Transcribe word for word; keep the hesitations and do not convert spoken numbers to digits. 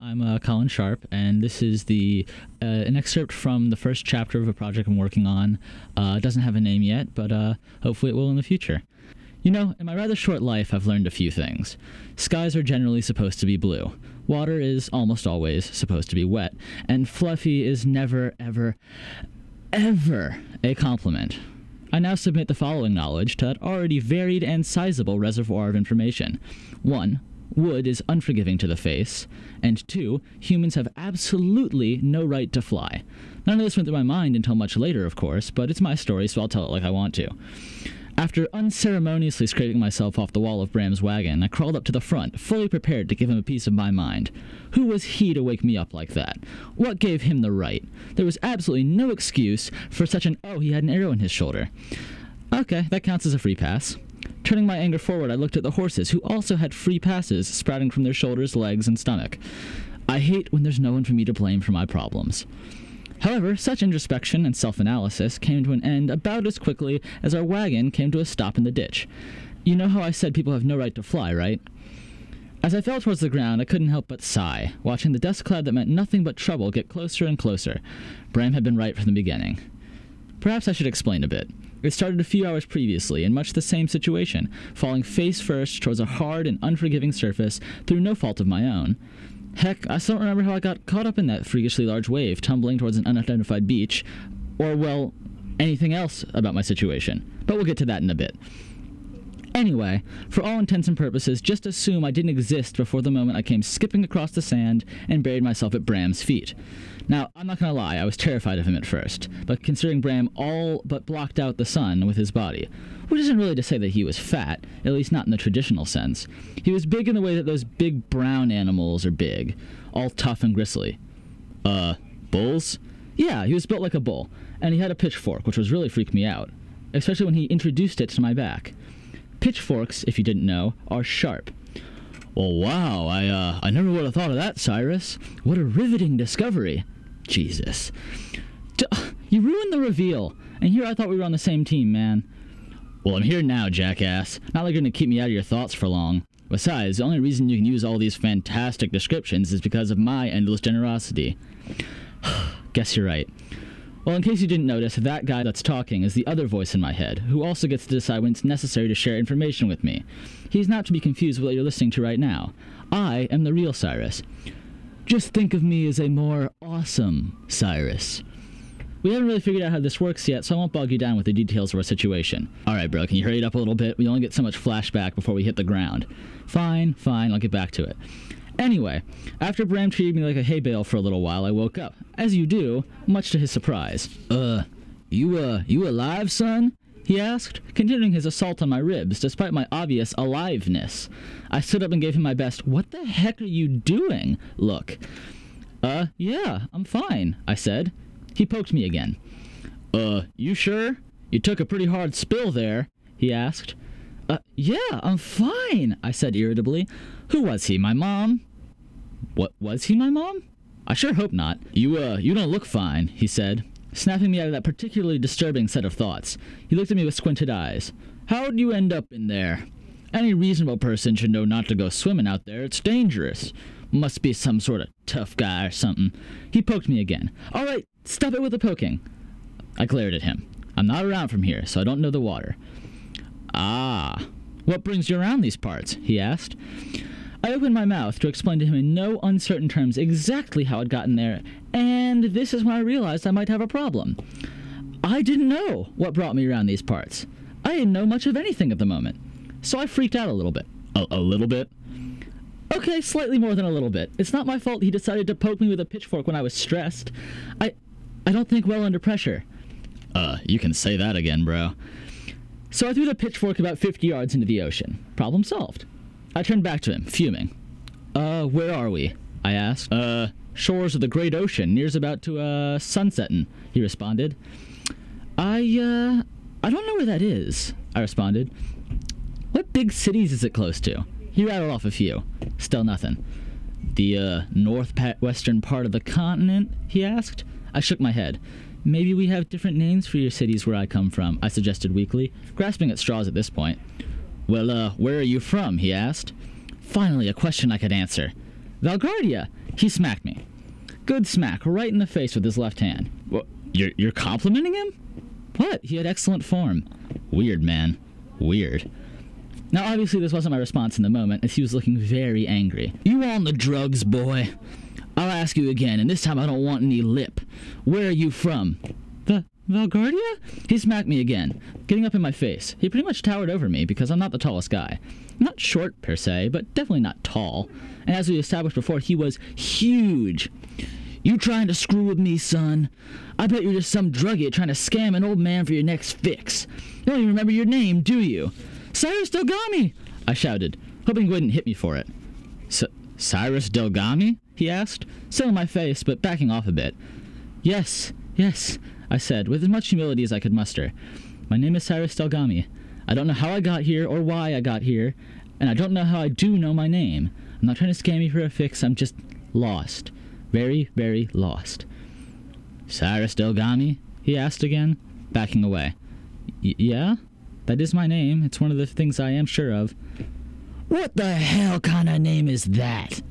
I'm uh, Colin Sharp, and this is the uh, an excerpt from the first chapter of a project I'm working on. Uh, it doesn't have a name yet, but uh, hopefully it will in the future. You know, in my rather short life, I've learned a few things. Skies are generally supposed to be blue. Water is almost always supposed to be wet. And fluffy is never, ever, ever a compliment. I now submit the following knowledge to that already varied and sizable reservoir of information. One, wood is unforgiving to the face. And two, humans have absolutely no right to fly. None of this went through my mind until much later, of course, but it's my story, so I'll tell it like I want to. After unceremoniously scraping myself off the wall of Bram's wagon, I crawled up to the front, fully prepared to give him a piece of my mind. Who was he to wake me up like that? What gave him the right? There was absolutely no excuse for such an, oh, he had an arrow in his shoulder. Okay, that counts as a free pass. Turning my anger forward, I looked at the horses, who also had free passes sprouting from their shoulders, legs, and stomach. I hate when there's no one for me to blame for my problems. However, such introspection and self-analysis came to an end about as quickly as our wagon came to a stop in the ditch. You know how I said people have no right to fly, right? As I fell towards the ground, I couldn't help but sigh, watching the dust cloud that meant nothing but trouble get closer and closer. Bram had been right from the beginning. Perhaps I should explain a bit. It started a few hours previously, in much the same situation, falling face first towards a hard and unforgiving surface through no fault of my own. Heck, I still don't remember how I got caught up in that freakishly large wave tumbling towards an unidentified beach, or, well, anything else about my situation. But we'll get to that in a bit. Anyway, for all intents and purposes, just assume I didn't exist before the moment I came skipping across the sand and buried myself at Bram's feet. Now, I'm not gonna lie, I was terrified of him at first, but considering Bram all but blocked out the sun with his body, which isn't really to say that he was fat, at least not in the traditional sense. He was big in the way that those big brown animals are big, all tough and gristly. Uh, bulls? Yeah, he was built like a bull, and he had a pitchfork, which was really freaked me out, especially when he introduced it to my back. Pitchforks, if you didn't know, are sharp. Well, wow, I, uh, I never would have thought of that, Cyrus. What a riveting discovery. Jesus. D- you ruined the reveal, and here I thought we were on the same team, man. Well, I'm here now, jackass. Not like you're gonna keep me out of your thoughts for long. Besides, the only reason you can use all these fantastic descriptions is because of my endless generosity. Guess you're right. Well, in case you didn't notice, that guy that's talking is the other voice in my head, who also gets to decide when it's necessary to share information with me. He's not to be confused with what you're listening to right now. I am the real Cyrus. Just think of me as a more awesome Cyrus. We haven't really figured out how this works yet, so I won't bog you down with the details of our situation. Alright, bro, can you hurry it up a little bit? We only get so much flashback before we hit the ground. Fine, fine, I'll get back to it. Anyway, after Bram treated me like a hay bale for a little while, I woke up. As you do, much to his surprise. Uh, you, uh, you alive, son? He asked, continuing his assault on my ribs, despite my obvious aliveness. I stood up and gave him my best, what the heck are you doing? Look. Uh, yeah, I'm fine, I said. He poked me again. Uh, you sure? You took a pretty hard spill there, he asked. Uh, yeah, I'm fine, I said irritably. Who was he, my mom? What, was he my mom? I sure hope not. You, uh, you don't look fine, he said, snapping me out of that particularly disturbing set of thoughts. He looked at me with squinted eyes. How'd you end up in there? Any reasonable person should know not to go swimming out there. It's dangerous. Must be some sort of tough guy or something. He poked me again. All right, stop it with the poking. I glared at him. I'm not around from here, so I don't know the water. Ah, what brings you around these parts? He asked. I opened my mouth to explain to him in no uncertain terms exactly how I'd gotten there, and this is when I realized I might have a problem. I didn't know what brought me around these parts. I didn't know much of anything at the moment, so I freaked out a little bit. A, a little bit? Okay, slightly more than a little bit. It's not my fault he decided to poke me with a pitchfork when I was stressed. I, I don't think well under pressure. Uh, you can say that again, bro. So I threw the pitchfork about fifty yards into the ocean. Problem solved. I turned back to him, fuming. Uh, where are we? I asked. Uh, shores of the great ocean, near's about to, uh, sunsettin', he responded. I, uh, I don't know where that is, I responded. What big cities is it close to? He rattled off a few. Still nothing. The, uh, northwestern part of the continent, he asked. I shook my head. Maybe we have different names for your cities where I come from, I suggested weakly, grasping at straws at this point. Well, uh, where are you from? He asked. Finally, a question I could answer. Valgardia. He smacked me. Good smack, right in the face with his left hand. What? You're, you're complimenting him? What? He had excellent form. Weird, man. Weird. Now, obviously, this wasn't my response in the moment, as he was looking very angry. You on the drugs, boy? I'll ask you again, and this time I don't want any lip. Where are you from? The Valgardia? He smacked me again, getting up in my face. He pretty much towered over me, because I'm not the tallest guy. Not short, per se, but definitely not tall. And as we established before, he was huge. You trying to screw with me, son? I bet you're just some druggie trying to scam an old man for your next fix. You don't even remember your name, do you? Cyrus Delgami! I shouted, hoping he wouldn't hit me for it. C- Cyrus Delgami? He asked, still in my face, but backing off a bit. Yes, yes, I said, with as much humility as I could muster. My name is Cyrus Delgami. I don't know how I got here or why I got here, and I don't know how I do know my name. I'm not trying to scam you for a fix, I'm just lost. Very, very lost. Cyrus Delgami? He asked again, backing away. Y- yeah? That is my name. It's one of the things I am sure of. What the hell kind of name is that?